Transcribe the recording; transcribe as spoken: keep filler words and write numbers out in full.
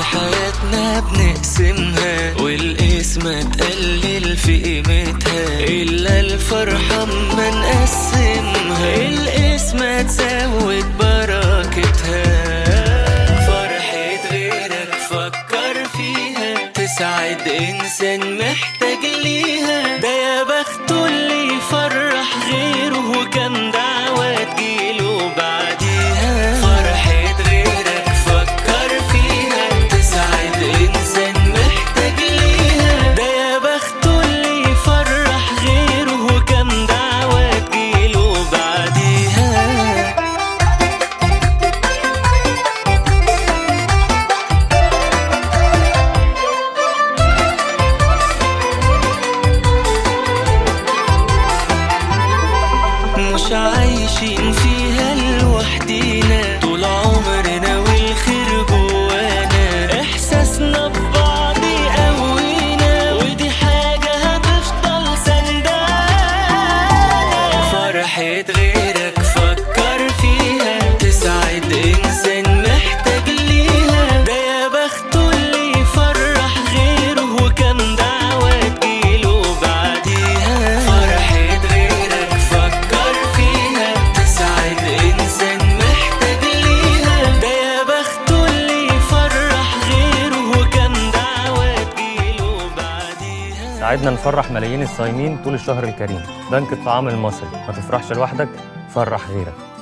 حياتنا بنقسمها والقسمة تقلل في قيمتها، إلا الفرحة اما نقسمها القسمة تزود بركتها. فرحة غيرك فكر فيها تسعد إنسان محتاج ليها، ده يا بخته اللي يفرح غيره وكم دعوة تجيله بعديها. فرحة غيرك فكر فيها تسعد إنسان محتاج ليها، ده يا بخته اللي يفرح غيره وكم دعوة تجيله بعديها. مش عايشين فيها لوحدينا طول عمرنا والخير جوانا، احساسنا ببعض يقوينا ودي حاجة هتفضل سندانا. فرحة غيرك فكر فيها تسعد إنسان محتاج ليها، ده يا بخته اللي يفرح غيره وكم دعوة تجيله بعديها. فرحة غيرك فكر فيها تسعد إنسان محتاج ليها، ده يا بخته اللي يفرح غيره وكم دعوة تجيله بعديها. ساعدنا نفرح ملايين الصايمين طول الشهر الكريم. بنك الطعام المصري، ما تفرحش لوحدك، فرح غيرك.